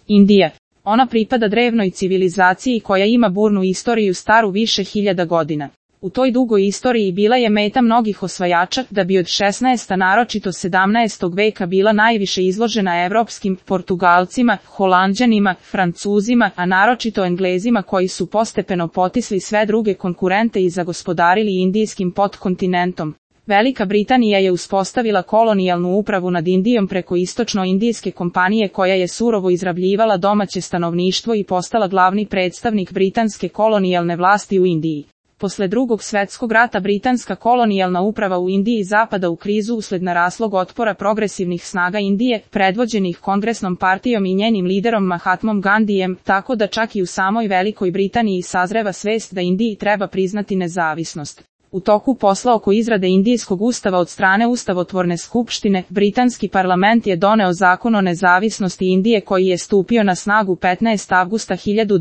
Indija. Ona pripada drevnoj civilizaciji koja ima burnu istoriju staru više hiljada godina. U toj dugoj istoriji bila je meta mnogih osvajača, da bi od 16. naročito 17. veka bila najviše izložena evropskim, Portugalcima, Holanđanima, Francuzima, a naročito Englezima koji su postepeno potisli sve druge konkurente i zagospodarili indijskim podkontinentom. Velika Britanija je uspostavila kolonijalnu upravu nad Indijom preko istočno-indijske kompanije koja je surovo izrabljivala domaće stanovništvo i postala glavni predstavnik britanske kolonijalne vlasti u Indiji. Posle Drugog svjetskog rata britanska kolonijalna uprava u Indiji zapada u krizu usled naraslog otpora progresivnih snaga Indije, predvođenih Kongresnom partijom i njenim liderom Mahatmom Gandhijem, tako da čak i u samoj Velikoj Britaniji sazreva svest da Indiji treba priznati nezavisnost. U toku posla oko izrade Indijskog ustava od strane Ustavotvorne skupštine, britanski parlament je doneo zakon o nezavisnosti Indije koji je stupio na snagu 15. avgusta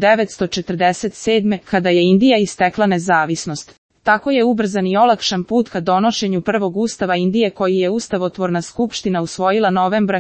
1947. kada je Indija istekla nezavisnost. Tako je ubrzan i olakšan put ka donošenju prvog ustava Indije koji je Ustavotvorna skupština usvojila novembra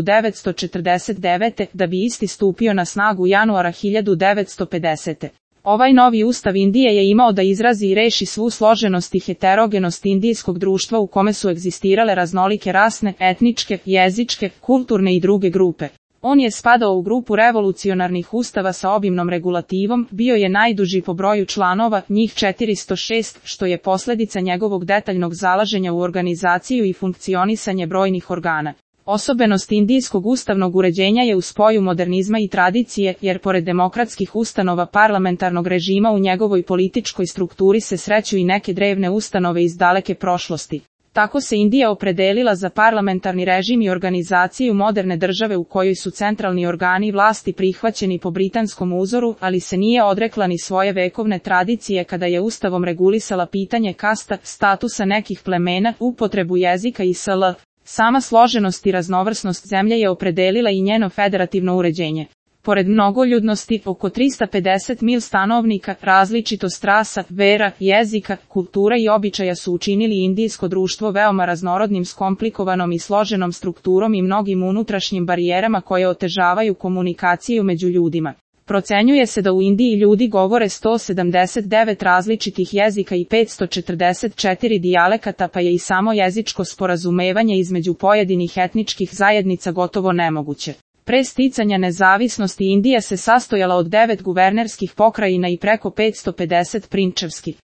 1949. da bi isti stupio na snagu januara 1950. Ovaj novi ustav Indije je imao da izrazi i reši svu složenost i heterogenost indijskog društva u kome su egzistirale raznolike rasne, etničke, jezičke, kulturne i druge grupe. On je spadao u grupu revolucionarnih ustava sa obimnom regulativom, bio je najduži po broju članova, njih 406, što je posljedica njegovog detaljnog zalaženja u organizaciju i funkcionisanje brojnih organa. Osobenost indijskog ustavnog uređenja je u spoju modernizma i tradicije, jer pored demokratskih ustanova parlamentarnog režima u njegovoj političkoj strukturi se sreću i neke drevne ustanove iz daleke prošlosti. Tako se Indija opredelila za parlamentarni režim i organizaciju moderne države u kojoj su centralni organi vlasti prihvaćeni po britanskom uzoru, ali se nije odrekla ni svoje vekovne tradicije kada je ustavom regulisala pitanje kasta, statusa nekih plemena, upotrebu jezika i sl. Sama složenost i raznovrsnost zemlje je opredelila i njeno federativno uređenje. Pored mnogoljudnosti, oko 350 mil stanovnika, različitost rasa, vera, jezika, kultura i običaja su učinili indijsko društvo veoma raznorodnim s komplikovanom i složenom strukturom i mnogim unutrašnjim barijerama koje otežavaju komunikaciju među ljudima. Procenjuje se da u Indiji ljudi govore 179 različitih jezika i 544 dijalekata, pa je i samo jezičko sporazumevanje između pojedinih etničkih zajednica gotovo nemoguće. Pre sticanja nezavisnosti Indija se sastojala od 9 guvernerskih pokrajina i preko 550 prinčevskih.